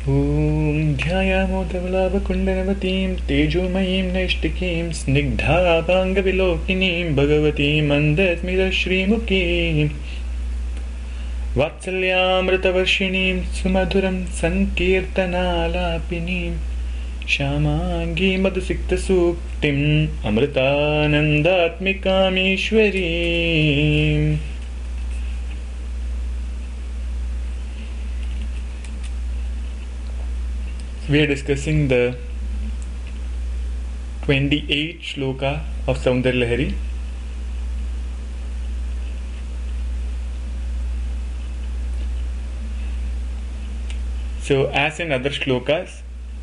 Om ध्यायामो धवलाभकुण्डनवतीं तेजोमयीं नैष्टिकीं स्निग्धाभाङ्गविलोकिनीं भगवतीं मन्दस्मितश्रीमुखीं वात्सल्यामृतवर्षिणीं सुमधुरं सङ्कीर्तनालापिनीं श्यामाङ्गीं मधुसिक्तसूक्तिम् अमृतानन्दात्मिकामीश्वरीम्. We are discussing the 28th shloka of Saundar Lahari. So, as in other shlokas,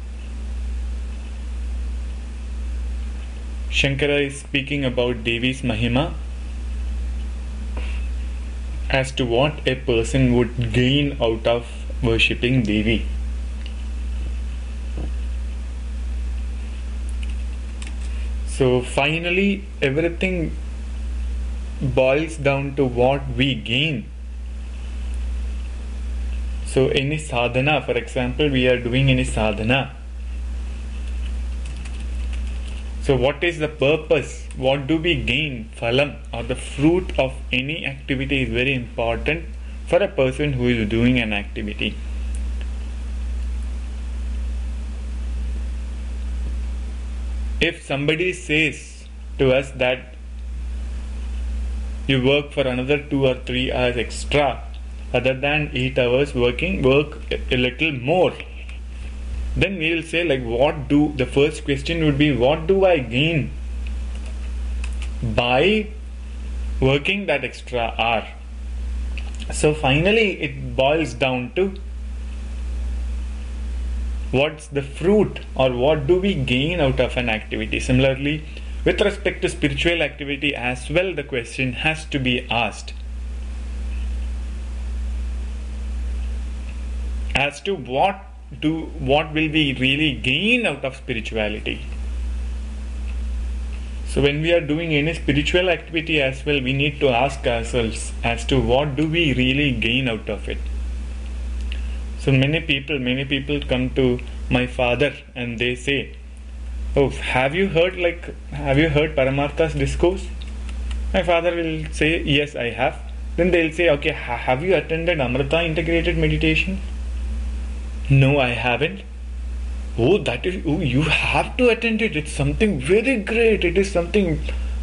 Shankara is speaking about Devi's Mahima as to what a person would gain out of worshipping Devi. So finally, everything boils down to what we gain. So any sadhana, for example, we are doing any sadhana. So what is the purpose? What do we gain? Phalam, or the fruit of any activity, is very important for a person who is doing an activity. If somebody says to us that you work for another 2 or 3 hours extra, other than 8 hours working, work a little more, then we will say, like, the first question would be, what do I gain by working that extra hour? So finally it boils down to, what's the fruit, or what do we gain out of an activity? Similarly, with respect to spiritual activity as well, the question has to be asked as to what will we really gain out of spirituality. So when we are doing any spiritual activity as well, we need to ask ourselves as to what do we really gain out of it. So many people come to my father and they say, "Oh, have you heard Paramartha's discourse?" My father will say, "Yes, I have." Then they'll say, "Okay, have you attended Amrita integrated meditation?" "No, I haven't." "Oh, you have to attend it. It's something very great. It is something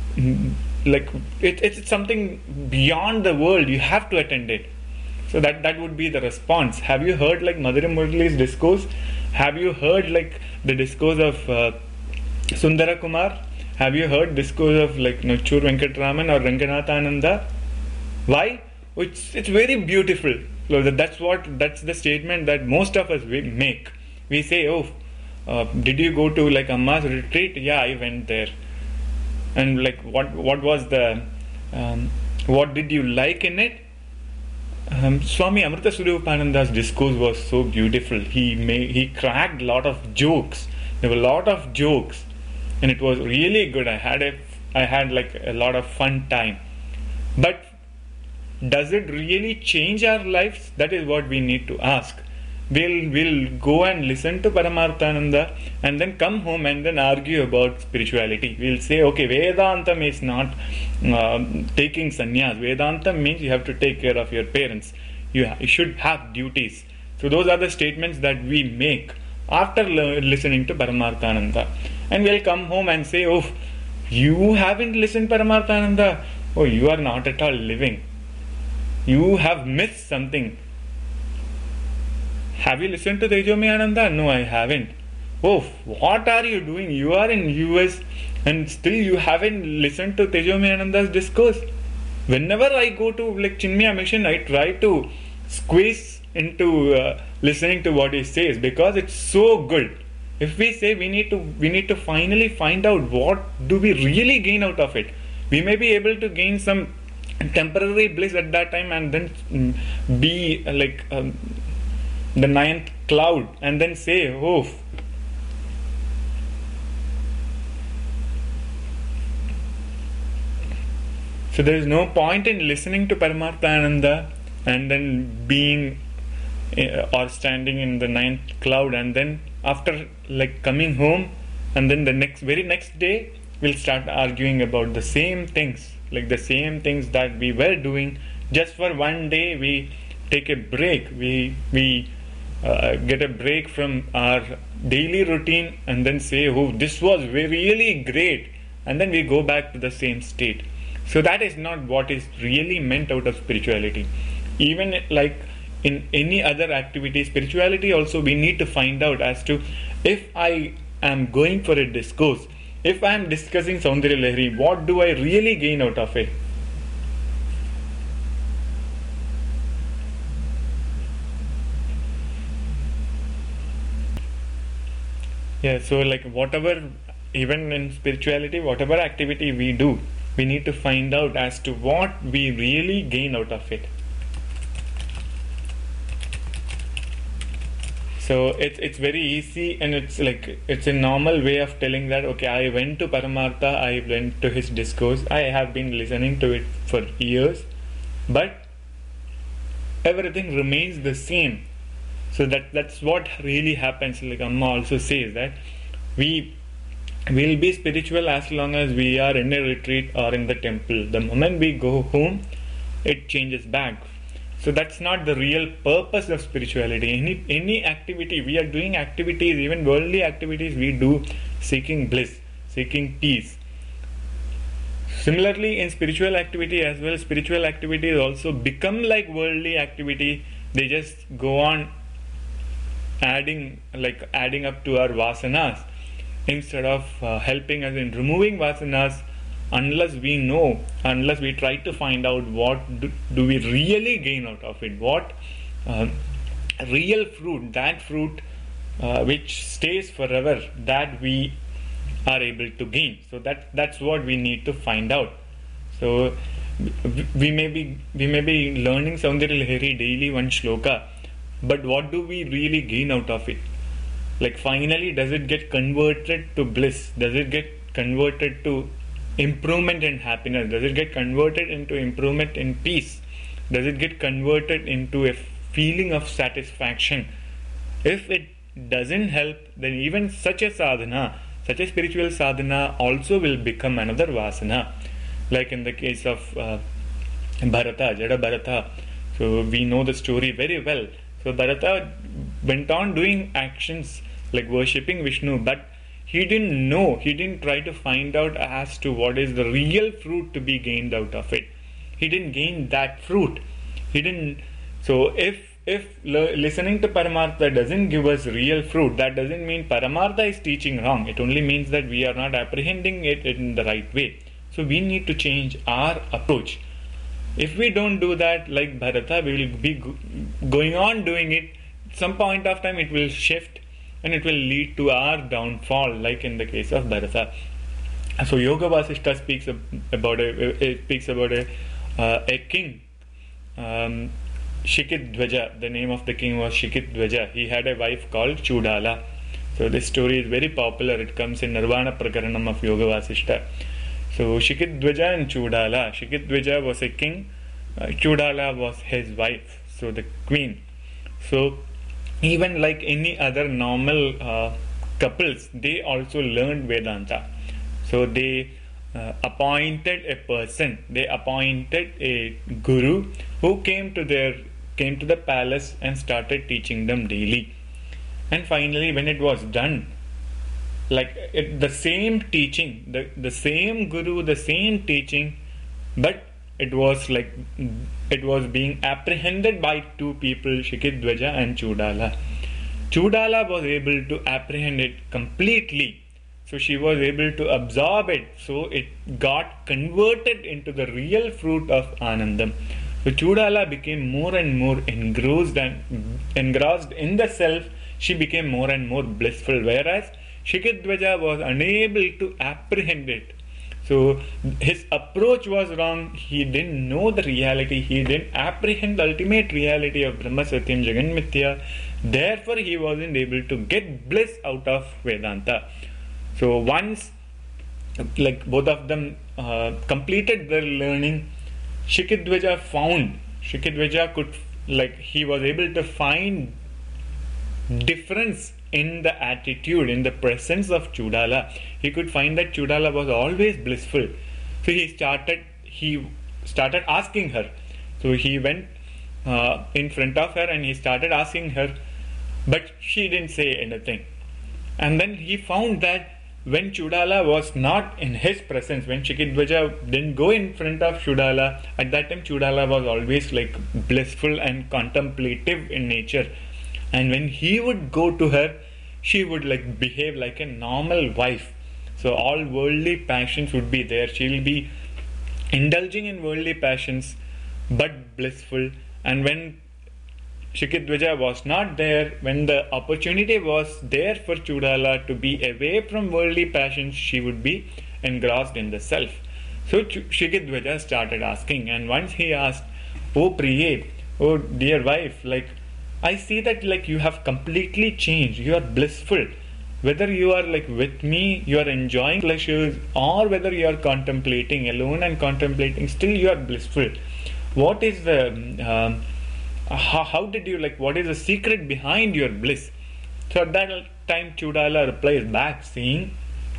it's something beyond the world. You have to attend it." So that would be the response. Have you heard Madhuri Murali's discourse? Have you heard the discourse of Sundara Kumar? Have you heard discourse of Nachur Venkatraman or Ranganathananda? Why? It's very beautiful. So that's the statement that most of us make. We say, "Oh, did you go to Amma's retreat?" "Yeah, I went there." "And what was the what did you like in it?" Swami Amrita Swarupananda's discourse was so beautiful. He cracked a lot of jokes. There were a lot of jokes, and it was really good. I had a lot of fun time. But does it really change our lives? That is what we need to ask. We'll go and listen to Paramarthananda and then come home and then argue about spirituality. We'll say, okay, Vedantam is not taking sannyas. Vedantam means you have to take care of your parents. You should have duties. So those are the statements that we make after listening to Paramarthananda. And we'll come home and say, "Oh, you haven't listened to Paramarthananda. Oh, you are not at all living. You have missed something. Have you listened to Tejomi Ananda?" "No, I haven't." "Oh, what are you doing? You are in US and still you haven't listened to Tejomi Ananda's discourse." Whenever I go to Chinmaya Mission, I try to squeeze into listening to what he says, because it's so good. If we say we need to finally find out what do we really gain out of it. We may be able to gain some temporary bliss at that time and then be the ninth cloud and then say, "Oh, so there is no point in listening to Paramarthananda and then being or standing in the ninth cloud, and then after like coming home, and then the very next day we'll start arguing about the same things, like the same things that we were doing. Just for one day we take a break, we get a break from our daily routine, and then say, oh, this was really great, and then we go back to the same state. So that is not what is really meant out of spirituality. Even like in any other activity, spirituality also, we need to find out as to, if I am going for a discourse, if I am discussing Saundarya Lahari, what do I really gain out of it? Yeah, so like whatever, even in spirituality, whatever activity we do, we need to find out as to what we really gain out of it. So it's very easy, and it's like it's a normal way of telling that, okay, I went to Paramartha, I went to his discourse, I have been listening to it for years, but everything remains the same. So that's what really happens. Like Amma also says that we will be spiritual as long as we are in a retreat or in the temple. The moment we go home, it changes back. So that's not the real purpose of spirituality. Any activity, we are doing activities, even worldly activities we do, seeking bliss, seeking peace. Similarly, in spiritual activity as well, spiritual activities also become like worldly activity. They just go on adding up to our vasanas, instead of helping us in removing vasanas, unless we try to find out what do we really gain out of it, what real fruit, that fruit which stays forever, that we are able to gain. So that's what we need to find out. So we may be learning Saundarya Lahari daily, one shloka, but what do we really gain out of it? Like finally, does it get converted to bliss? Does it get converted to improvement in happiness? Does it get converted into improvement in peace? Does it get converted into a feeling of satisfaction? If it doesn't help, then even such a sadhana, such a spiritual sadhana also will become another vasana. Like in the case of Bharata, Jada Bharata. So we know the story very well. So Bharata went on doing actions like worshipping Vishnu, but he didn't try to find out as to what is the real fruit to be gained out of it. He didn't gain that fruit. So if listening to Paramartha doesn't give us real fruit, that doesn't mean Paramartha is teaching wrong. It only means that we are not apprehending it in the right way. So we need to change our approach. If we don't do that, like Bharata, we will be going on doing it. At some point of time, it will shift, and it will lead to our downfall, like in the case of Bharata. So Yoga Vasishta speaks about a king, Shikidwaja. The name of the king was Shikidwaja. He had a wife called Chudala. So this story is very popular. It comes in Nirvana Prakaranam of Yoga Vasishta. So Shikidwaja and Chudala. Shikidwaja was a king, Chudala was his wife, so the queen. So even like any other normal couples, they also learned Vedanta. So they appointed a person, they appointed a guru who came to the palace and started teaching them daily. And finally, when it was done, the same teaching, the same guru, the same teaching, but it was being apprehended by two people, Shikidwaja and Chudala. Chudala was able to apprehend it completely. So she was able to absorb it. So it got converted into the real fruit of Anandam. So Chudala became more and more engrossed in the self. She became more and more blissful, whereas Shikidwaja was unable to apprehend it. So his approach was wrong. He didn't know the reality. He didn't apprehend the ultimate reality of Brahma Satyam Jagan Mithya. Therefore, he wasn't able to get bliss out of Vedanta. So once, both of them completed their learning, Shikidwaja like he was able to find difference in the attitude, in the presence of Chudala. He could find that Chudala was always blissful. So he started asking her. So he went in front of her and he started asking her, but she didn't say anything. And then he found that when Chudala was not in his presence, when Shikidwaja didn't go in front of Chudala, at that time Chudala was always like blissful and contemplative in nature. And when he would go to her, she would like behave like a normal wife. So all worldly passions would be there. She will be indulging in worldly passions, but blissful. And when Shikidwaja was not there, when the opportunity was there for Chudala to be away from worldly passions, she would be engrossed in the self. So Shikidwaja started asking, and once he asked, "Oh Priye, oh dear wife, like I see that like you have completely changed, you are blissful. Whether you are like with me, you are enjoying pleasures, or whether you are contemplating alone and contemplating, still you are blissful. What is the how did you like, what is the secret behind your bliss?" So at that time Chudala replies back saying,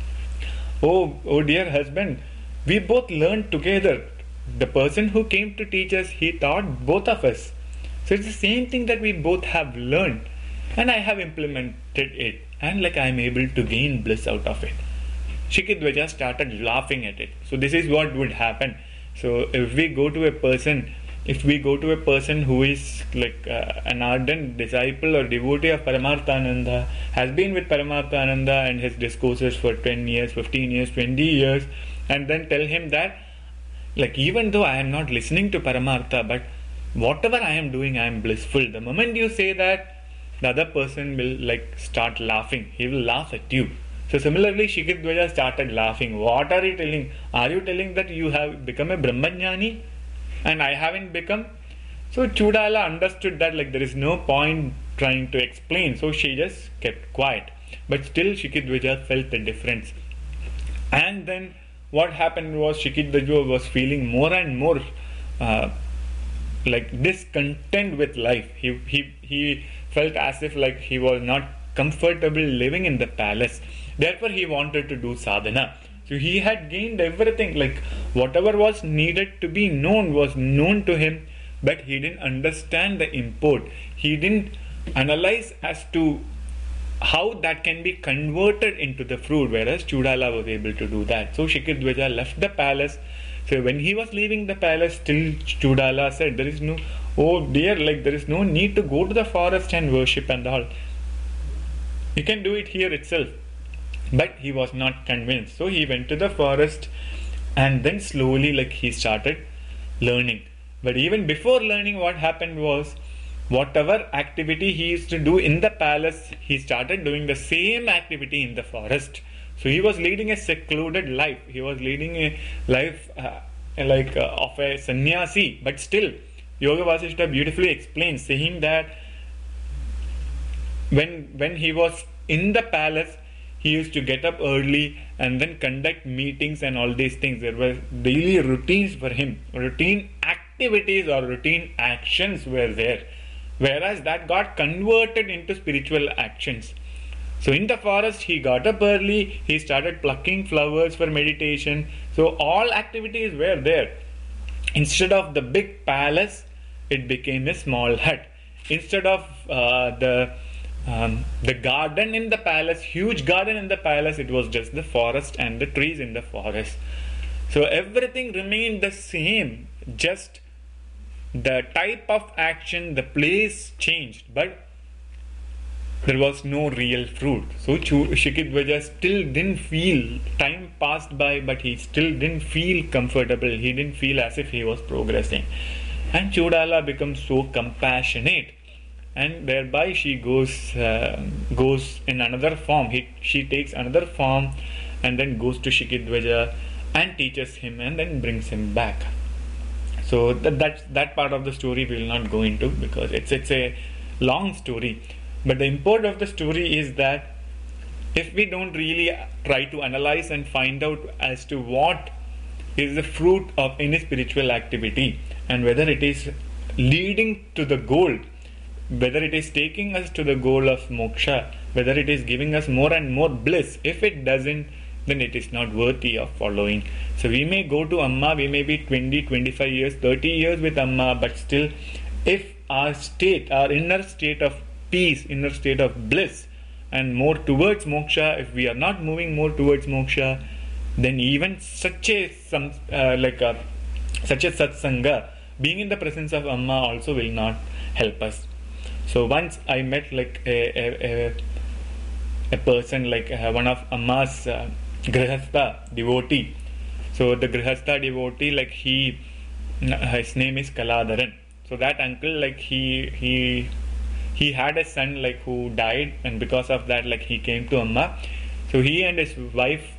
oh dear husband, we both learned together. The person who came to teach us, he taught both of us. So it's the same thing that we both have learned, and I have implemented it, and like I am able to gain bliss out of it. Shikidwaja started laughing at it. So this is what would happen. So if we go to a person who is like an ardent disciple or devotee of Paramarthananda, has been with Paramarthananda and his discourses for 10 years, 15 years, 20 years, and then tell him that like even though I am not listening to Paramartha, but whatever I am doing, I am blissful. The moment you say that, the other person will like start laughing. He will laugh at you. So similarly, Shikidwaja started laughing. What are you telling? Are you telling that you have become a Brahmajnani and I haven't become? So Chudala understood that like there is no point trying to explain. So she just kept quiet. But still Shikidwaja felt the difference. And then what happened was Shikidwaja was feeling more and more like discontent with life. He felt as if like he was not comfortable living in the palace. Therefore he wanted to do sadhana. So he had gained everything, like whatever was needed to be known was known to him, but he didn't understand the import. He didn't analyze as to how that can be converted into the fruit, whereas Chudala was able to do that. So Shikidwaja left the palace. So when he was leaving the palace, still Chudala said, there is no, oh dear, like there is no need to go to the forest and worship and all. You can do it here itself. But he was not convinced. So he went to the forest and then slowly like he started learning. But even before learning, what happened was, whatever activity he used to do in the palace, he started doing the same activity in the forest. So he was leading a secluded life. He was leading a life of a sannyasi. But still, Yoga Vasishtha beautifully explains, saying that when he was in the palace, he used to get up early and then conduct meetings and all these things. There were daily routines for him. Routine activities or routine actions were there. Whereas that got converted into spiritual actions. So in the forest, he got up early, he started plucking flowers for meditation. So all activities were there. Instead of the big palace, it became a small hut. Instead of the garden in the palace, huge garden in the palace, it was just the forest and the trees in the forest. So everything remained the same, just the type of action, the place changed, but there was no real fruit. So Shikidwaja still didn't feel, time passed by, but he still didn't feel comfortable. He didn't feel as if he was progressing. And Chudala becomes so compassionate, and thereby she goes in another form. She takes another form and then goes to Shikidwaja and teaches him and then brings him back. So that part of the story we will not go into because it's a long story. But the import of the story is that if we don't really try to analyze and find out as to what is the fruit of any spiritual activity and whether it is leading to the goal, whether it is taking us to the goal of moksha, whether it is giving us more and more bliss, if it doesn't, then it is not worthy of following. So we may go to Amma, we may be 20, 25 years, 30 years with Amma, but still, if our state, our inner state of peace, inner state of bliss, and more towards moksha, if we are not moving more towards moksha, then even such a satsanga, being in the presence of Amma, also will not help us. So once I met like a person, like one of Amma's Grihastha devotee. So the Grihastha devotee, like his name is Kaladharan. So that uncle, like he had a son like who died, and because of that, like he came to Amma. So he and his wife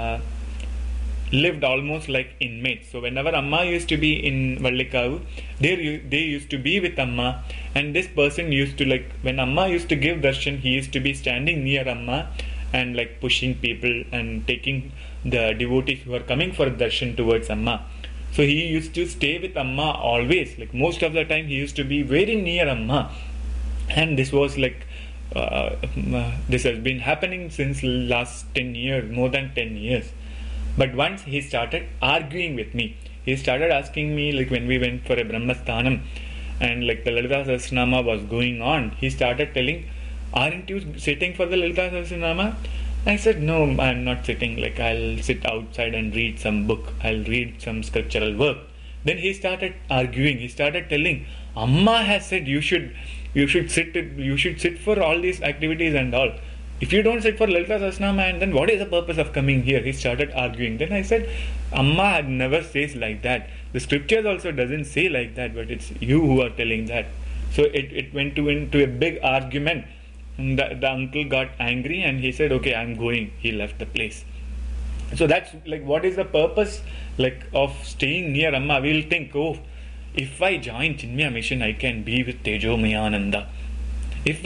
lived almost like inmates. So whenever Amma used to be in Vallikavu, they used to be with Amma, and this person used to, like, when Amma used to give darshan, he used to be standing near Amma and like pushing people and taking the devotees who are coming for darshan towards Amma. So he used to stay with Amma always, like most of the time he used to be very near Amma. And this was like this has been happening since last 10 years, more than 10 years. But once he started arguing with me, he started asking me, like when we went for a Brahmasthanam and like the Lalita Sahasranama was going on, he started telling, aren't you sitting for the Lalita Sahasranama? I said, no, I'm not sitting, like I'll sit outside and read some book, I'll read some scriptural work. Then he started arguing, he started telling, Amma has said you should sit for all these activities and all. If you don't sit for Lalita Sahasranama, and then what is the purpose of coming here? He started arguing. Then I said, Amma never says like that. The scriptures also doesn't say like that, but it's you who are telling that. So it went into a big argument. And the uncle got angry and he said, okay, I'm going. He left the place. So that's like, what is the purpose like of staying near Amma? We'll think, oh, if I join Chinmaya mission, I can be with Tejomayananda. If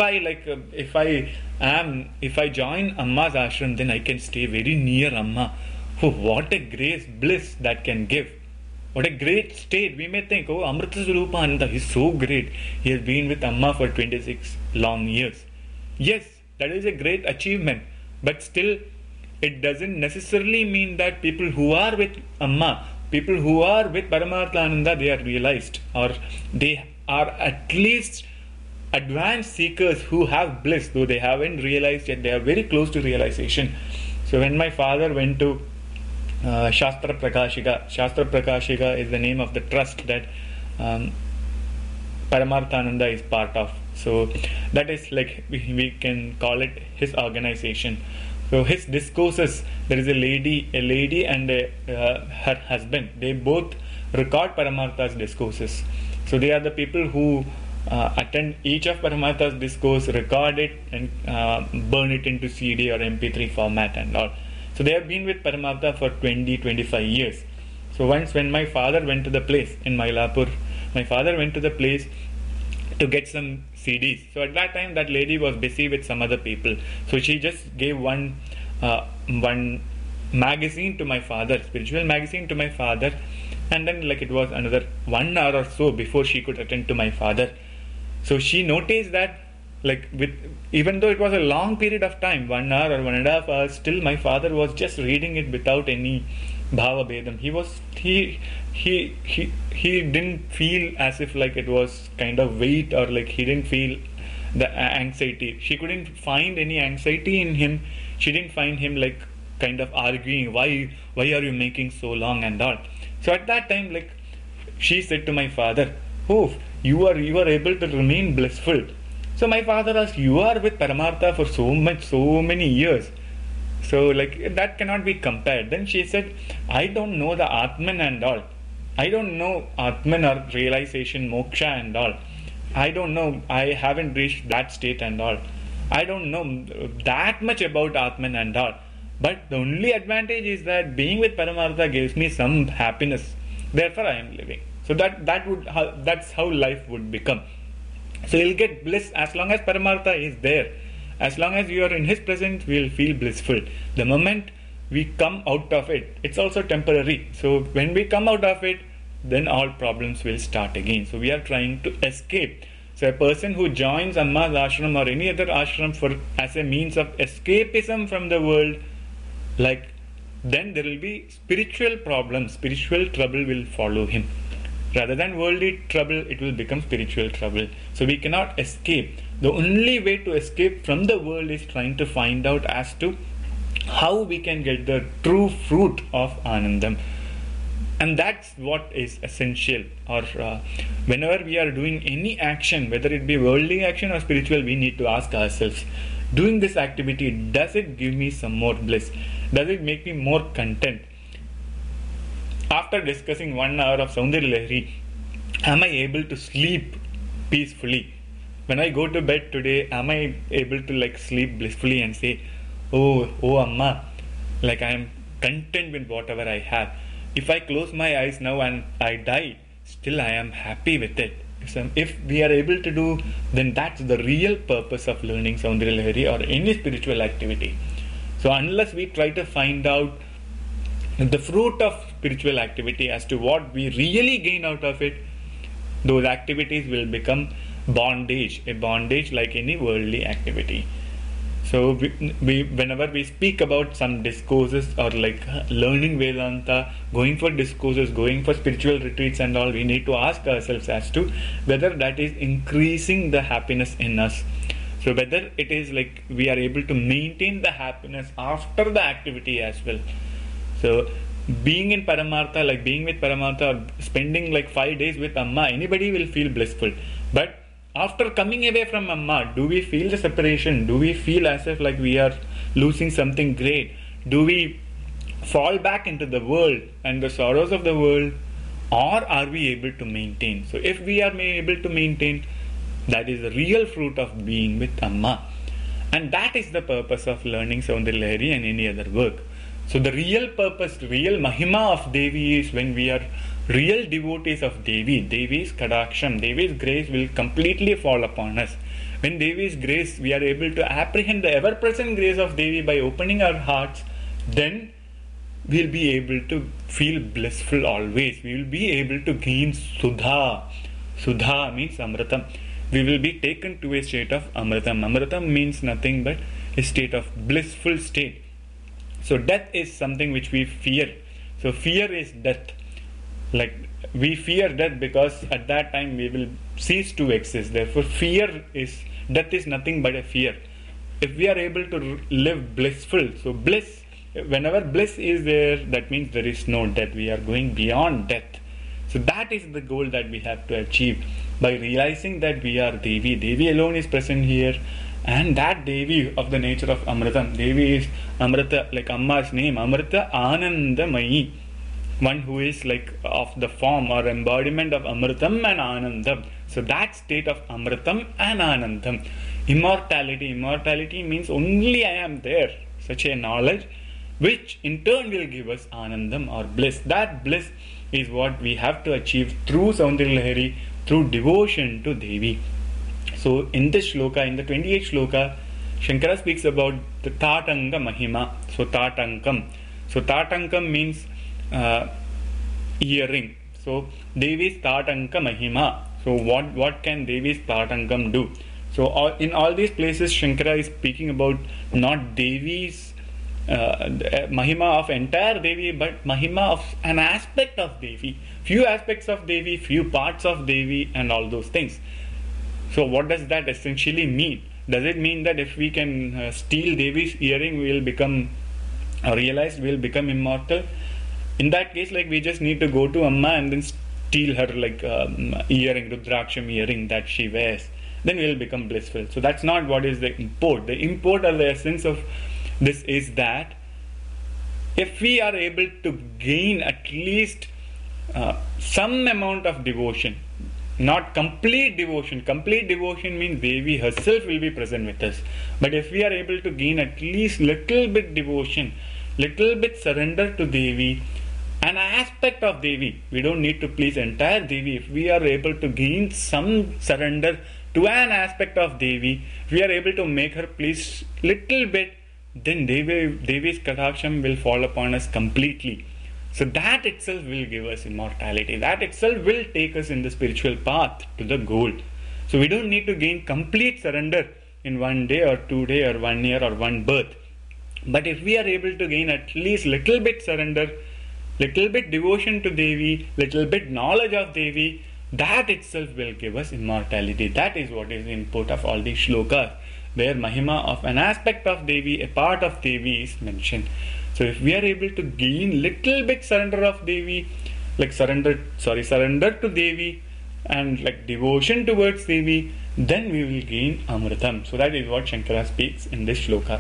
I join Amma's ashram, then I can stay very near Amma. Oh, what a great bliss that can give. What a great state. We may think, oh, Amrita Swarupananda, he's so great. He has been with Amma for 26 long years. Yes, that is a great achievement. But still, it doesn't necessarily mean that people who are with Amma, people who are with Paramarthananda, they are realized, or they are at least advanced seekers who have bliss, though they haven't realized yet. They are very close to realization. So when my father went to Shastra Prakashika is the name of the trust that Paramarthananda is part of. So that is like, we can call it his organization. So his discourses, there is a lady and her husband. They both record Paramartha's discourses. So they are the people who attend each of Paramartha's discourse, record it, and burn it into CD or MP3 format and all. So they have been with Paramartha for 20-25 years. So once when my father went to the place in Mylapore, my father went to the place to get some CDs. So at that time, that lady was busy with some other people. So she just gave one magazine to my father, spiritual magazine to my father, and then like it was another 1 hour or so before she could attend to my father. So she noticed that, like, even though it was a long period of time, 1 hour or 1.5 hours, still my father was just reading it without any bhava bedam. He didn't feel as if like it was kind of weight, or like he didn't feel the anxiety. She couldn't find any anxiety in him. She didn't find him like kind of arguing, why are you making so long and all. So at that time, like, she said to my father, oh, you are able to remain blissful. So my father asked, you are with Paramartha for so many years. So like that cannot be compared. Then she said, I don't know the Atman and all. I don't know Atman or realization, moksha and all. I don't know. I haven't reached that state and all. I don't know that much about Atman and all. But the only advantage is that being with Paramartha gives me some happiness. Therefore I am living. So that's how life would become. So you'll get bliss as long as Paramartha is there. As long as you are in his presence, we will feel blissful. The moment we come out of it, it's also temporary. So when we come out of it, then all problems will start again. So we are trying to escape. So a person who joins Amma's ashram or any other ashram for as a means of escapism from the world, like, then there will be spiritual problems, spiritual trouble will follow him. Rather than worldly trouble, it will become spiritual trouble. So we cannot escape. The only way to escape from the world is trying to find out as to how we can get the true fruit of Anandam. And that's what is essential. Or whenever we are doing any action, whether it be worldly action or spiritual, we need to ask ourselves, doing this activity, does it give me some more bliss? Does it make me more content? After discussing 1 hour of Saundarya Lahari, am I able to sleep peacefully? When I go to bed today, am I able to sleep blissfully and say, oh Amma, I am content with whatever I have. If I close my eyes now and I die, still I am happy with it. If we are able to do, then that's the real purpose of learning Saundarya Lahari or any spiritual activity. So unless we try to find out the fruit of spiritual activity as to what we really gain out of it, those activities will become bondage, a bondage like any worldly activity. So whenever we speak about some discourses or learning Vedanta, going for discourses, going for spiritual retreats and all, we need to ask ourselves as to whether that is increasing the happiness in us. So whether it is we are able to maintain the happiness after the activity as well. So being in Paramartha, being with Paramartha, or spending 5 days with Amma, anybody will feel blissful. But after coming away from Amma, do we feel the separation? Do we feel as if we are losing something great? Do we fall back into the world and the sorrows of the world? Or are we able to maintain? So if we are able to maintain, that is the real fruit of being with Amma. And that is the purpose of learning Saundarya Lahari and any other work. So the real purpose, real Mahima of Devi is when we are real devotees of Devi. Devi's Kadaksham, Devi's grace will completely fall upon us. When Devi's grace, we are able to apprehend the ever-present grace of Devi by opening our hearts, then we will be able to feel blissful always. We will be able to gain Sudha. Sudha means Amritam. We will be taken to a state of Amritam. Amritam means nothing but a state of blissful state. So death is something which we fear. So fear is death. We fear death because at that time we will cease to exist. Therefore death is nothing but a fear. If we are able to live blissful, so bliss, whenever bliss is there, that means there is no death. We are going beyond death. So that is the goal that we have to achieve by realizing that we are Devi. Devi alone is present here. And that Devi of the nature of Amritam, Devi is Amrita, Amma's name, Amrita Anandamayi, one who is of the form or embodiment of Amritam and Anandam. So that state of Amritam and Anandam. Immortality means only I am there, such a knowledge which in turn will give us Anandam or bliss. That bliss is what we have to achieve through Saundarya Lahari, through devotion to Devi. So in this shloka, in the 28th shloka, Shankara speaks about the Tatanga Mahima. So Tatankam. So Tatankam means earring. So Devi's Tatanka Mahima. So what can Devi's Tatankam do? So in all these places, Shankara is speaking about not Devi's Mahima of entire Devi, but Mahima of an aspect of Devi. Few aspects of Devi, few parts of Devi, and all those things. So what does that essentially mean? Does it mean that if we can steal Devi's earring, we will become realized, we will become immortal? In that case, we just need to go to Amma and then steal her earring, Rudraksham earring that she wears. Then we will become blissful. So that's not what is the import. The import or the essence of this is that if we are able to gain at least some amount of devotion, not complete devotion. Complete devotion means Devi herself will be present with us. But if we are able to gain at least little bit devotion, little bit surrender to Devi, an aspect of Devi, we don't need to please entire Devi. If we are able to gain some surrender to an aspect of Devi, we are able to make her please little bit, then Devi's Kadaksham will fall upon us completely. So that itself will give us immortality. That itself will take us in the spiritual path to the goal. So we don't need to gain complete surrender in 1 day or 2 day or 1 year or one birth. But if we are able to gain at least little bit surrender, little bit devotion to Devi, little bit knowledge of Devi, that itself will give us immortality. That is what is the import of all these shlokas, where Mahima of an aspect of Devi, a part of Devi is mentioned. So if we are able to gain little bit surrender of Devi, like surrender to Devi and like devotion towards Devi, then we will gain Amritam. So that is what Shankara speaks in this shloka.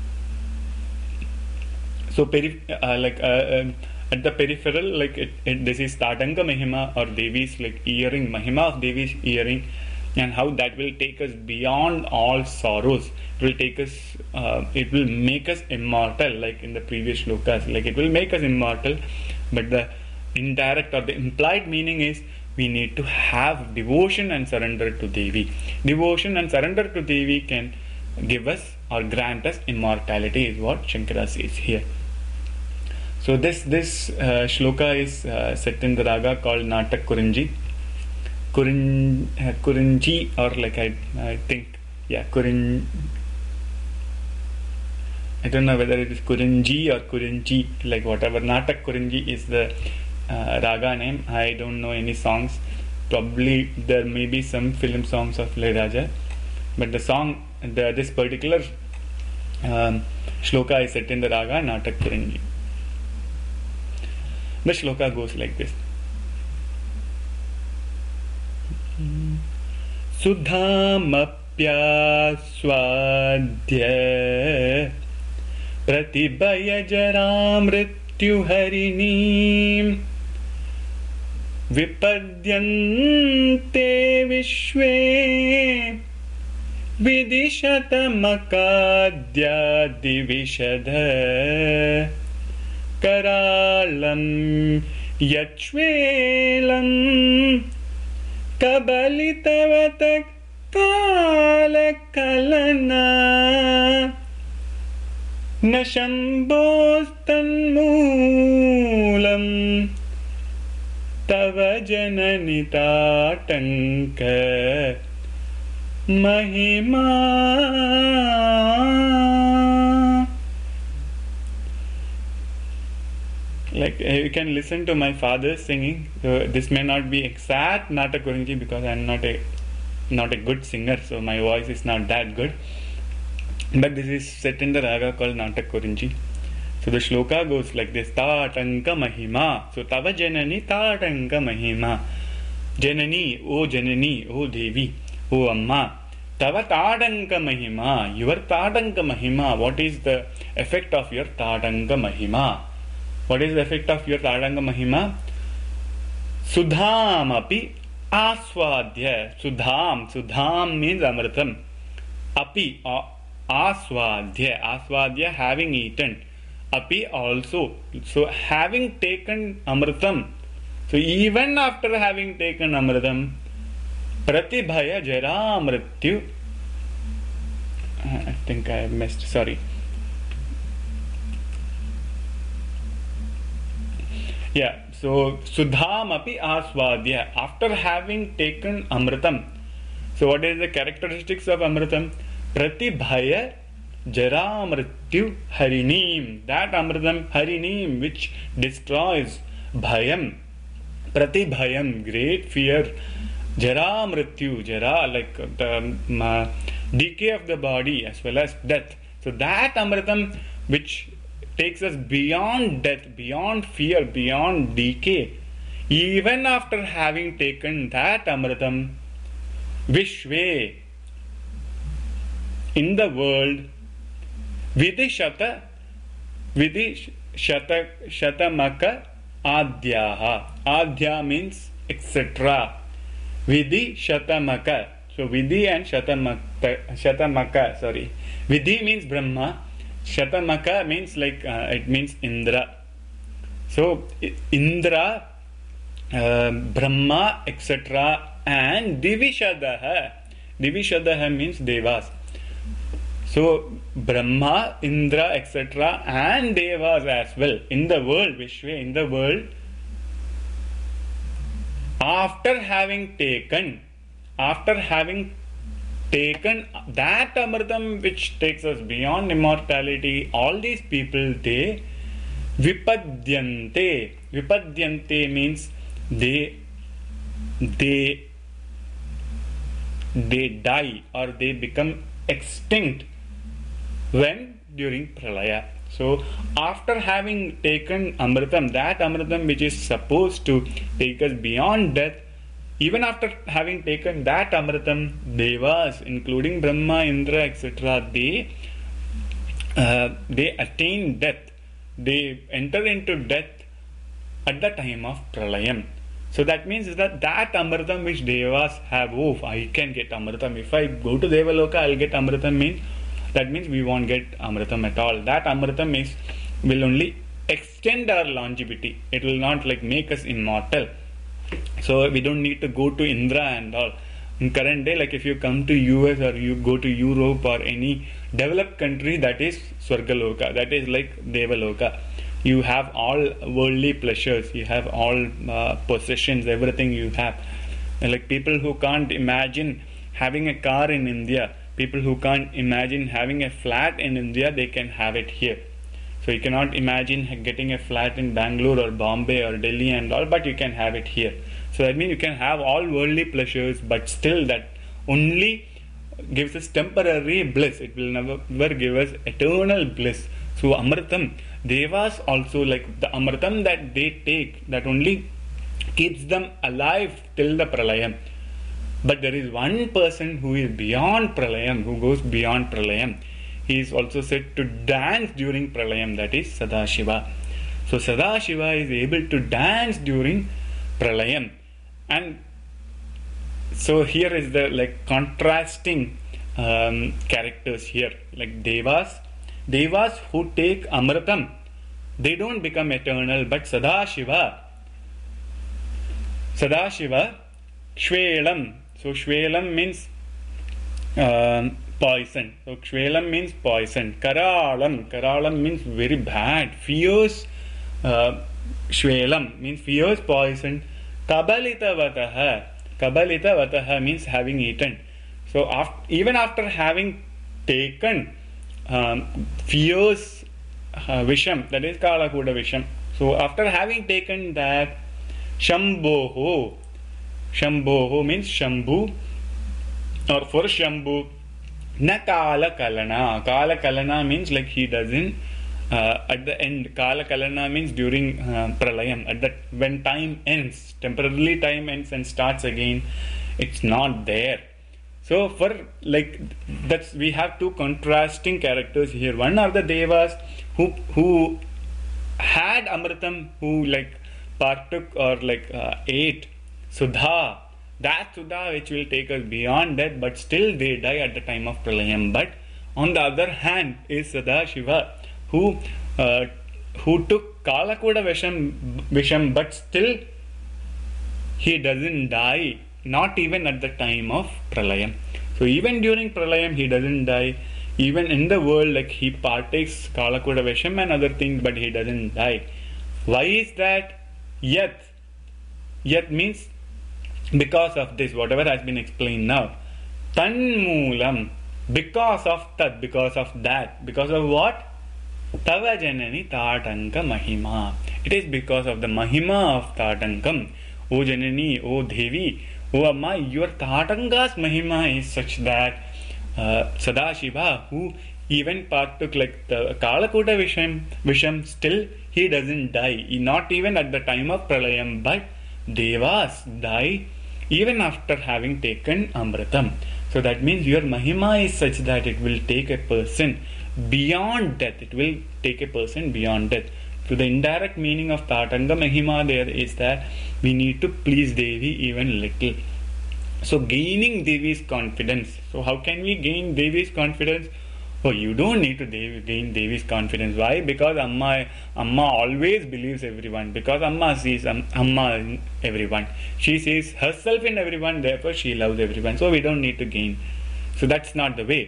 So at the peripheral, like this is Tatanga Mahima, or Devi's like earring, Mahima of Devi's earring, and how that will take us beyond all sorrows. It will take us, it will make us immortal, like in the previous shlokas. Like it will make us immortal, but the indirect or the implied meaning is we need to have devotion and surrender to Devi. Devotion and surrender to Devi can give us or grant us immortality, is what Shankara says here. So this shloka is set in the raga called Natak Kurinji. Kurinji, or like I think, yeah, I don't know whether it is Kurinji or Kurinji, like whatever. Natak Kurinji is the raga name. I don't know any songs. Probably there may be some film songs of Ilayaraja, but the song, this particular shloka is set in the raga Natak Kurinji. The shloka goes like this. Sudhamapyaswadhya pratibhaya jara mrityu harini vipadyante vishve vidishatamakaadya divishadha Karalam Yachvelam Kabalitavatak Kalakalana Nashambhostanmulam Tava Jananitatanka Mahima. Like you can listen to my father singing. So this may not be exact Natak Kurinji because I am not a good singer, so my voice is not that good. But this is set in the raga called Natak Kurinji. So the shloka goes like this: Tatanka Mahima. So Tava Janani Tatanka Mahima. Janani, O Devi, O Amma. Tava Tatanka Mahima. Your Tatanka Mahima. What is the effect of your Tatanka Mahima? What is the effect of your Tadanga Mahima? Sudham api aswadhya. Sudham means Amritam. Api aswadhya, having eaten. Api also. So having taken Amritam. So even after having taken Amritam, pratibhaya jara mrityu. I think I missed, sorry. Yeah, so Sudham api aswadhya, after having taken Amritam. So what is the characteristics of Amritam? Pratibhaya jara mrityu harinim. That Amritam, harinim, which destroys bhayam. Pratibhayam, great fear. Jara mrityu, jara, like the decay of the body as well as death. So that Amritam which takes us beyond death, beyond fear, beyond decay. Even after having taken that Amritam, Vishve, in the world, Shatamaka Adhyaha. Adhya means etc. Vidhi Shatamaka. So Vidhi and Shatamaka, sorry. Vidhi means Brahma. Shatamaka means like it means Indra. So Indra, Brahma, etc. and Divishadaha. Divishadaha means Devas. So Brahma, Indra, etc. and Devas as well in the world, Vishwe, in the world, after having taken that Amritam which takes us beyond immortality, all these people, they vipadyante. Vipadyante means they die or they become extinct when during pralaya. So after having taken Amritam, that Amritam which is supposed to take us beyond death, even after having taken that Amritam, Devas, including Brahma, Indra, etc., they attain death. They enter into death at the time of Pralayam. So that means that Amritam which Devas have, oh, I can get Amritam. If I go to Devaloka, I'll get Amritam. That means we won't get Amritam at all. That Amritam will only extend our longevity. It will not like make us immortal. So we don't need to go to Indra and all. In current day, like if you come to US or you go to Europe or any developed country, that is Swargaloka, that is like Devaloka. You have all worldly pleasures, you have all possessions, everything you have. And like people who can't imagine having a car in India, people who can't imagine having a flat in India, they can have it here. So you cannot imagine getting a flat in Bangalore or Bombay or Delhi and all, but you can have it here. So that means you can have all worldly pleasures, but still that only gives us temporary bliss. It will never give us eternal bliss. So Amritam, Devas also, like the Amritam that they take, that only keeps them alive till the Pralayam. But there is one person who is beyond Pralayam, who goes beyond Pralayam. He is also said to dance during Pralayam, that is Sadashiva. So Sadashiva is able to dance during Pralayam. And so here is the like contrasting characters here. Like Devas who take Amritam, they don't become eternal, but Sadashiva, Shvelam. So Shvelam means poison. So Shvelam means poison. Karalam means very bad, fierce. Shvelam means fierce poison. Kabalita means having eaten. So even after having taken fierce Visham, that is Kalakuda Visham. So after having taken that, Shambhoho means Shambhu, or for Shambhu, na Kala Kalana. Kala Kalana means like he doesn't at the end. Kala Kalana means during Pralayam, at that when time ends, temporarily time ends and starts again, it's not there. So for like that's, we have two contrasting characters here. One are the Devas who had Amritam, who like partook or like ate Sudha, that Sudha which will take us beyond death, but still they die at the time of Pralayam. But on the other hand is Sadashiva, who took Kalakuda Visham, but still he doesn't die, not even at the time of Pralayam. So even during Pralayam he doesn't die. Even in the world, like he partakes Kalakuda Visham and other things, but he doesn't die. Why is that? Yat means because of this, whatever has been explained now. Tanmoolam, because of that, because of that, because of what? Tava Janani Tatanka Mahima. It is because of the Mahima of Tatankam. O Janani, O Devi, O Amma, your Tatanka's Mahima is such that Sadashiva, who even partook like the Kalakuta Visham, still he doesn't die. Not even at the time of Pralayam, but Devas die even after having taken Amritam. So that means your Mahima is such that it will take a person beyond death. It will take a person beyond death. So the indirect meaning of Tatanga Mahima there is that we need to please Devi even little. So gaining Devi's confidence. So how can we gain Devi's confidence? Oh, you don't need to gain Devi's confidence. Why? Because Amma always believes everyone. Because Amma sees Amma in everyone. She sees herself in everyone, therefore she loves everyone. So we don't need to gain. So that's not the way.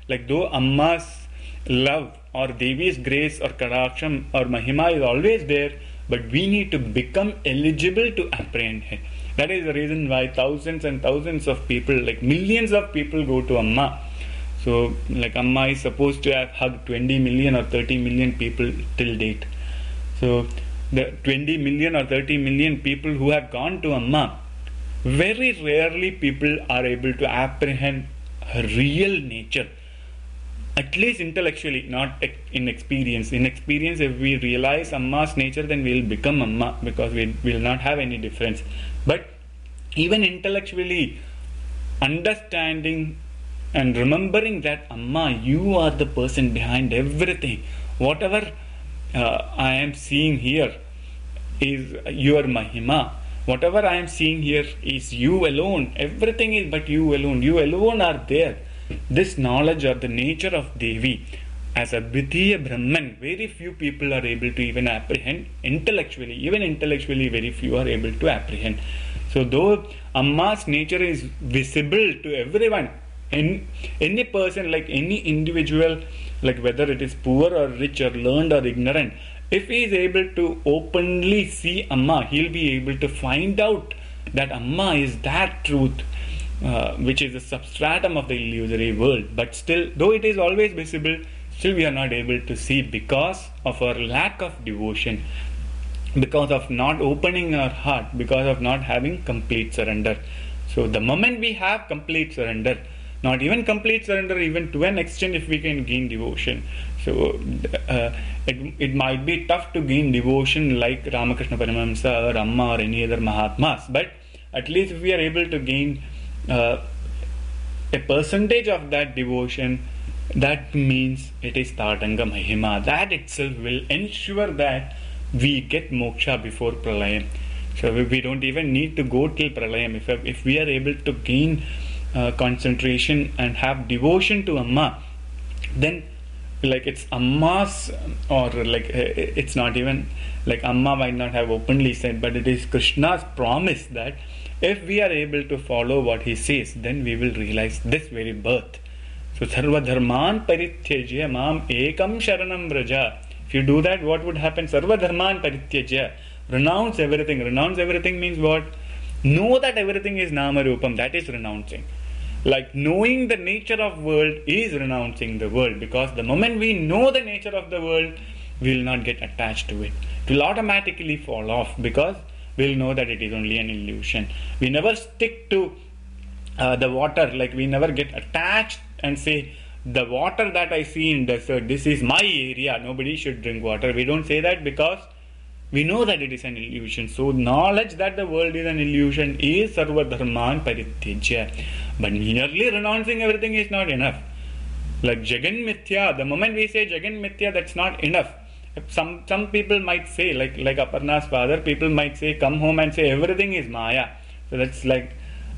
Like though Amma's love or Devi's grace or Kadaksham or Mahima is always there, but we need to become eligible to apprehend it. That is the reason why thousands and thousands of people, like millions of people, go to Amma. So, like Amma is supposed to have hugged 20 million or 30 million people till date. So, the 20 million or 30 million people who have gone to Amma, very rarely people are able to apprehend her real nature. At least intellectually, not in experience. In experience, if we realize Amma's nature, then we will become Amma, because we will not have any difference. But even intellectually, understanding and remembering that Amma, you are the person behind everything. Whatever I am seeing here is your Mahima. Whatever I am seeing here is you alone. Everything is but you alone. You alone are there. This knowledge or the nature of Devi as a Dvitiya Brahman, very few people are able to even apprehend intellectually. Even intellectually, very few are able to apprehend. So though Amma's nature is visible to everyone, in any person, like any individual, like whether it is poor or rich or learned or ignorant, if he is able to openly see Amma, he'll be able to find out that Amma is that truth, which is the substratum of the illusory world. But still, though it is always visible, still we are not able to see because of our lack of devotion, because of not opening our heart, because of not having complete surrender. So the moment we have complete surrender, not even complete surrender, even to an extent, if we can gain devotion. So it might be tough to gain devotion like Ramakrishna Paramahamsa or Amma or any other Mahatmas, but at least if we are able to gain a percentage of that devotion, that means it is Tadanga Mahima. That itself will ensure that we get moksha before Pralayam. So we don't even need to go till Pralayam. If we are able to gain concentration and have devotion to Amma, then like it's Amma's, or like it's not even like Amma might not have openly said, but it is Krishna's promise that if we are able to follow what he says, then we will realize this very birth. So Sarva Dharman Parityajya Mam Ekam Sharanam Vraja. If you do that, what would happen? Sarva Dharman Parityajya. Renounce everything. Renounce everything means what? Know that everything is Nama Rupam. That is renouncing. Like knowing the nature of world is renouncing the world, because the moment we know the nature of the world, we will not get attached to it. It will automatically fall off, because we will know that it is only an illusion. We never stick to the water, like we never get attached and say, the water that I see in desert, this is my area, nobody should drink water. We don't say that because we know that it is an illusion. So knowledge that the world is an illusion is Sarva Dharman Parityajya. But merely renouncing everything is not enough. Like Jagan Mithya, the moment we say Jagan Mithya, that's not enough. Some people might say, like Aparna's father, people might say, come home and say everything is Maya. So that's like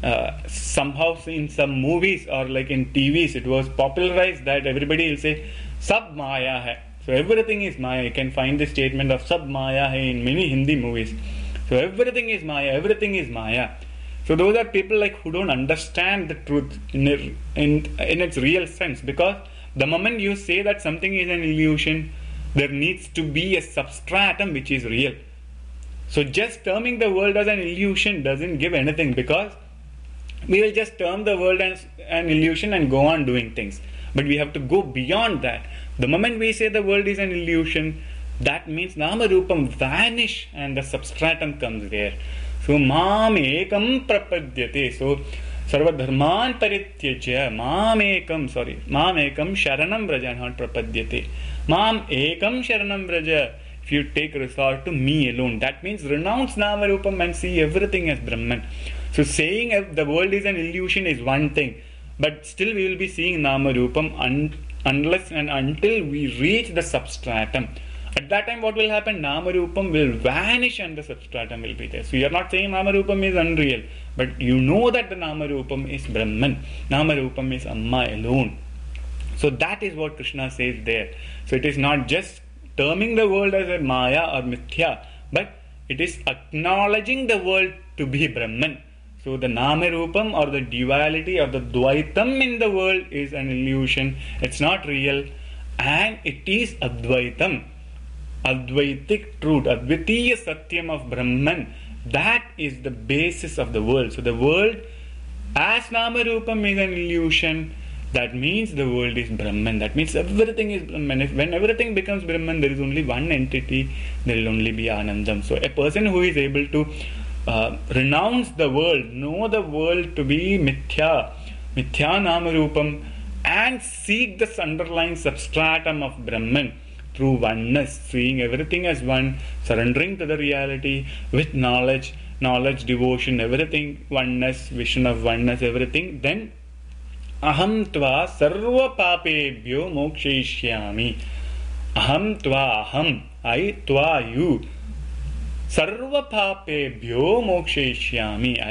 somehow in some movies or like in TVs, it was popularized that everybody will say, Sab Maya hai. So everything is Maya. You can find the statement of Sab Maya hai in many Hindi movies. So everything is Maya, everything is Maya. So those are people like who don't understand the truth in its real sense, because the moment you say that something is an illusion, there needs to be a substratum which is real. So just terming the world as an illusion doesn't give anything, because we will just term the world as an illusion and go on doing things. But we have to go beyond that. The moment we say the world is an illusion, that means Nama Rupam vanish and the substratum comes there. So Mam Ekam Prapadyate. So Sarva Dharman Parityajya Mam Ekam Sharanam Vraja, not Prapadyate. Mam Ekam Sharanam Vraja. If you take resort to me alone, that means renounce Nama Rupam and see everything as Brahman. So saying the world is an illusion is one thing, but still we will be seeing Nama Rupam unless and until we reach the substratum. At that time what will happen? Nama Rupam will vanish and the substratum will be there. So you are not saying Nama Rupam is unreal, but you know that the Nama Rupam is Brahman. Nama Rupam is Amma alone. So that is what Krishna says there. So it is not just terming the world as a Maya or Mithya, but it is acknowledging the world to be Brahman. So the Nama Rupam or the duality or the Dvaitam in the world is an illusion. It's not real. And it is Advaitam. Advaitic truth. Advitiya Satyam of Brahman. That is the basis of the world. So the world as Nama Rupam is an illusion. That means the world is Brahman. That means everything is Brahman. When everything becomes Brahman, there is only one entity. There will only be Anandam. So a person who is able to renounce the world, know the world to be Mithya Nama Rupam, and seek this underlying substratum of Brahman through oneness, seeing everything as one, surrendering to the reality with knowledge, devotion, everything, oneness, vision of oneness, everything, then Aham tva sarva papebhyo mokshayishyami. Aham tva aham, I tva you. Sarva papebhyo mokshayishyami.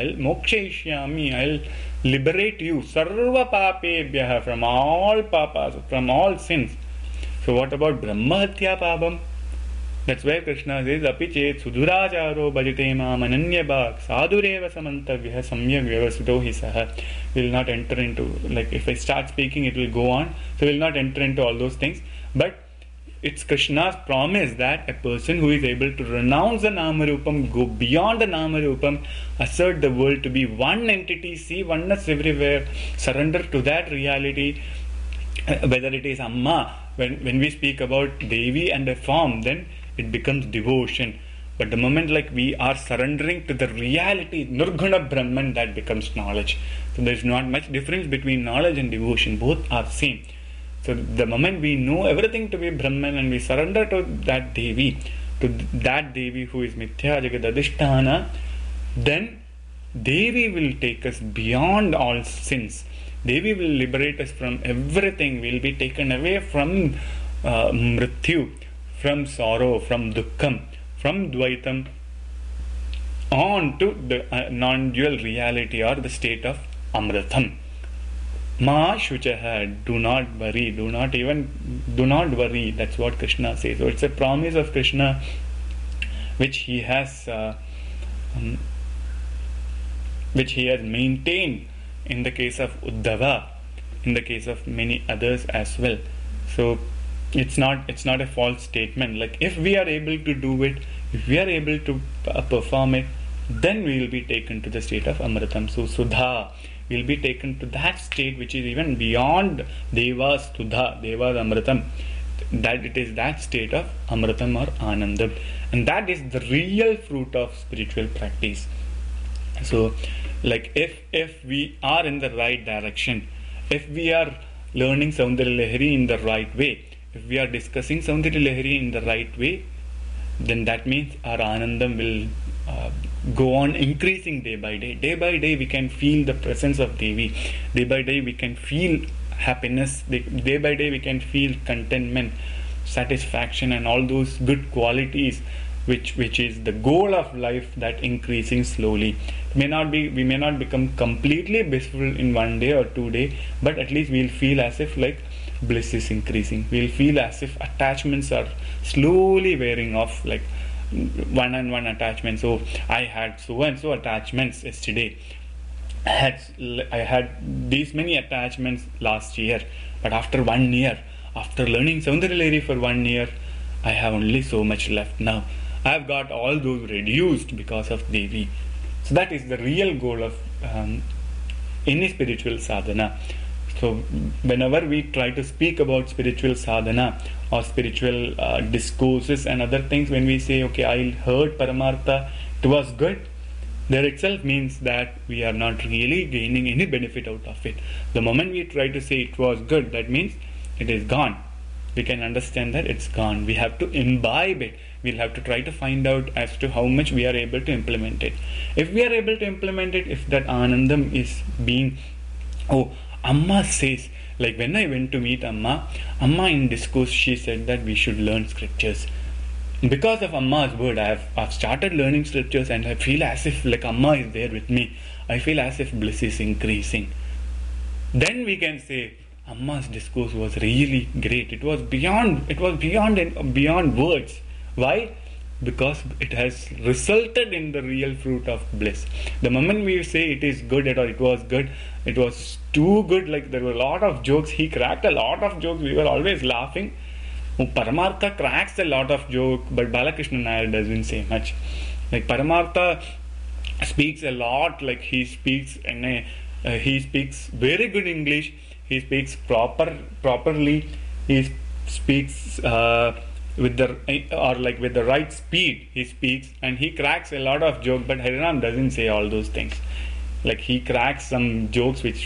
I'll liberate you. Sarva papebhya, from all papas, from all sins. So what about Brahma Hatya Papam? That's where Krishna says, Api chet suduracharo bhajate mam ananyabhak sadureva samantavya samyak vyavasito hi saha. Will not enter into, like if I start speaking it will go on, so will not enter into all those things. But it's Krishna's promise that a person who is able to renounce the Nama Rupam, go beyond the Nama Rupam, assert the world to be one entity, see oneness everywhere, surrender to that reality, whether it is Amma, when we speak about Devi and a form, then it becomes devotion. But the moment like we are surrendering to the reality, Nirguna Brahman, that becomes knowledge. So there is not much difference between knowledge and devotion. Both are same. So the moment we know everything to be Brahman and we surrender to that Devi who is Mithya Jagadadhisthana, then Devi will take us beyond all sins. Devi will liberate us from everything. We will be taken away from Mrityu, from sorrow, from Dukkham, from Dvaitam, on to the non-dual reality or the state of Amritam. Ma Shuchaha, do not worry, do not worry. That's what Krishna says. So it's a promise of Krishna which he has maintained in the case of Uddhava, in the case of many others as well. So it's not a false statement. Like if we are able to do it, if we are able to perform it, then we will be taken to the state of Amritam. So Sudha will be taken to that state which is even beyond Deva's Sudha, Deva's Amritam. That it is that state of Amritam or Anandam, and that is the real fruit of spiritual practice. So, like if we are in the right direction, if we are learning Saundarya Lahari in the right way, if we are discussing Saundarya Lahari in the right way, then that means our Anandam will go on increasing day by day. Day by day we can feel the presence of Devi. Day by day we can feel happiness. Day by day we can feel contentment, satisfaction, and all those good qualities which is the goal of life, that increasing slowly. We may not become completely blissful in 1 day or 2 days, but at least we'll feel as if like bliss is increasing. We'll feel as if attachments are slowly wearing off, like one-on-one attachment. So I had so and so attachments yesterday. I had these many attachments last year, but after 1 year, after learning Saundarya Lahari for 1 year, I have only so much left now. I have got all those reduced because of Devi. So that is the real goal of any spiritual sadhana. So whenever we try to speak about spiritual sadhana or spiritual discourses and other things, when we say, okay, I heard Paramartha, it was good, there itself means that we are not really gaining any benefit out of it. The moment we try to say it was good, that means it is gone. We can understand that it's gone. We have to imbibe it. We'll have to try to find out as to how much we are able to implement it. If we are able to implement it, if that Anandam is being, Amma says, like when I went to meet Amma in discourse, she said that we should learn scriptures. Because of Amma's word, I've started learning scriptures, and I feel as if like Amma is there with me. I feel as if bliss is increasing. Then we can say Amma's discourse was really great. It was beyond words. Why? because it has resulted in the real fruit of bliss. The moment we say it is good or it was good, it was too good, like there were a lot of jokes, he cracked a lot of jokes, we were always laughing. Paramartha cracks a lot of joke, but Balakrishna Nair doesn't say much. Like Paramartha speaks a lot, like he speaks he speaks very good English, he speaks properly, he speaks with the right speed he speaks, and he cracks a lot of joke, but Hariram doesn't say all those things. Like he cracks some jokes which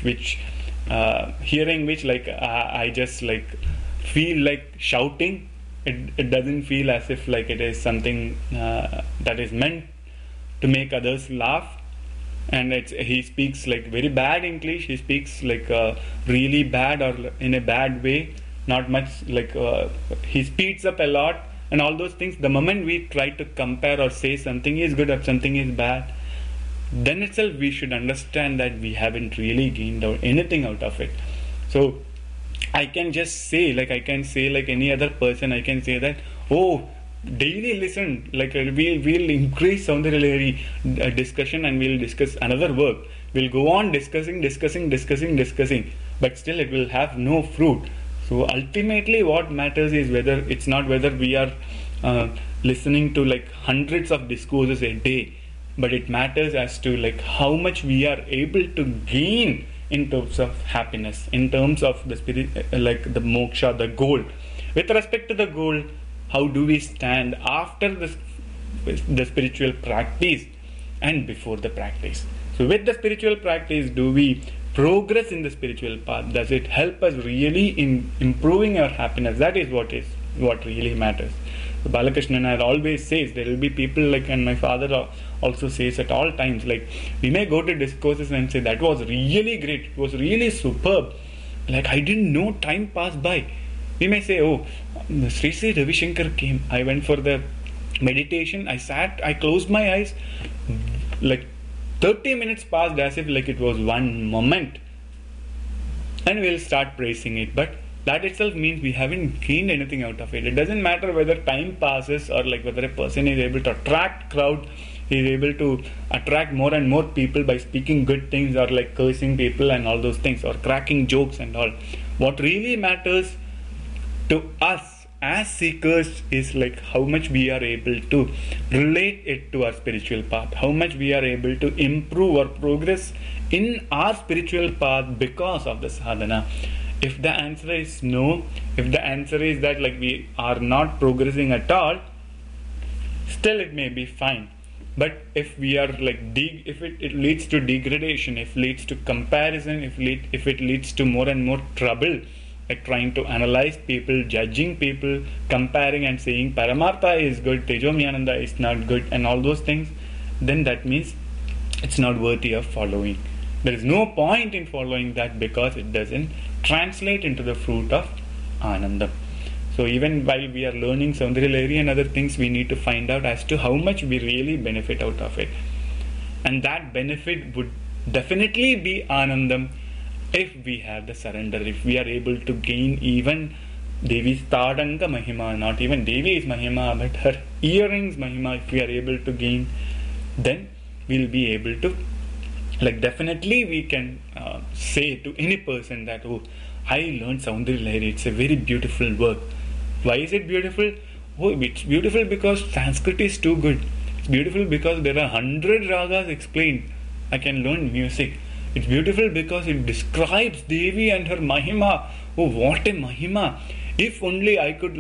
hearing which I just like feel like shouting. It doesn't feel as if like it is something that is meant to make others laugh. And he speaks like very bad English, he speaks like really bad or in a bad way, not much like he speeds up a lot and all those things. The moment we try to compare or say something is good or something is bad, then itself we should understand that we haven't really gained anything out of it. So I can just say like any other person, I can say that, oh, daily listen, like we'll increase Saundarya Lahari discussion and we'll discuss another work. We'll go on discussing, but still it will have no fruit. So ultimately what matters is whether we are listening to like hundreds of discourses a day, but it matters as to like how much we are able to gain in terms of happiness, in terms of the spirit, like the moksha, the goal. With respect to the goal, how do we stand after the spiritual practice and before the practice? So with the spiritual practice, do we progress in the spiritual path? Does it help us really in improving our happiness? That is what really matters. So Balakrishna Nair always says, there will be people like, and my father also says at all times, like we may go to discourses and say that was really great, it was really superb, like I didn't know time passed by. We may say, oh, Sri Sri Ravi Shankar came, I went for the meditation, I sat, I closed my eyes, like 30 minutes passed as if like it was one moment, and we'll start praising it. But that itself means we haven't gained anything out of it. It doesn't matter whether time passes or like whether a person is able to attract crowd, he is able to attract more and more people by speaking good things or like cursing people and all those things, or cracking jokes and all. What really matters to us as seekers is like how much we are able to relate it to our spiritual path, how much we are able to improve or progress in our spiritual path because of the sadhana. If the answer is no, if the answer is that like we are not progressing at all, still it may be fine. But if we are like if it leads to degradation, if it leads to comparison, if it leads to more and more trouble, like trying to analyze people, judging people, comparing and saying Paramartha is good, Tejomyananda is not good, and all those things, then that means it's not worthy of following. There is no point in following that because it doesn't translate into the fruit of Anandam. So even while we are learning Saundarya Lahari and other things, we need to find out as to how much we really benefit out of it. And that benefit would definitely be Anandam if we have the surrender, if we are able to gain even Devi's Tadanga Mahima, not even Devi's Mahima, but her earrings Mahima, if we are able to gain, then we'll be able to, like definitely we can say to any person that, oh, I learned Saundarya Lahari, it's a very beautiful work. Why is it beautiful? Oh, it's beautiful because Sanskrit is too good. It's beautiful because there are 100 ragas explained. I can learn music. It's beautiful because it describes Devi and her Mahima. Oh, what a Mahima! If only I could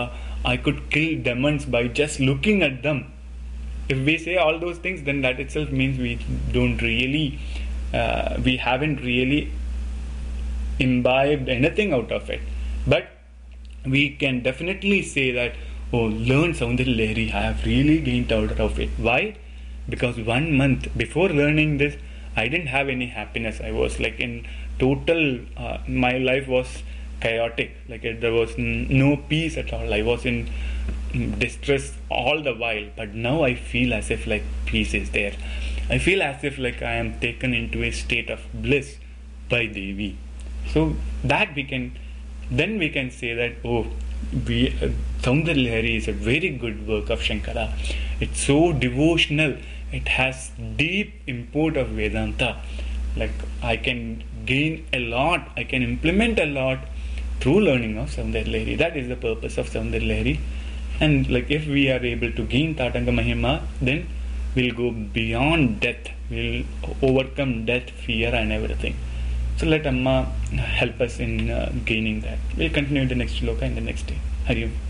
I could kill demons by just looking at them. If we say all those things, then that itself means we don't really, we haven't really imbibed anything out of it. But we can definitely say that, oh, learn Saundarya Lahari, I have really gained out of it. Why? Because 1 month before learning this, I didn't have any happiness. I was like in total, my life was chaotic. Like there was no peace at all. I was in distress all the while. But now I feel as if like peace is there. I feel as if like I am taken into a state of bliss by Devi. So that we can say that, oh, Saundarya is a very good work of Shankara. It's so devotional. It has deep import of Vedanta. Like, I can gain a lot, I can implement a lot through learning of Saundarya. That is the purpose of Saundarya. And like, if we are able to gain Tatanga Mahima, then we'll go beyond death. We'll overcome death, fear, and everything. So let Amma help us in gaining that. We'll continue the next shloka in the next day. Hari Om.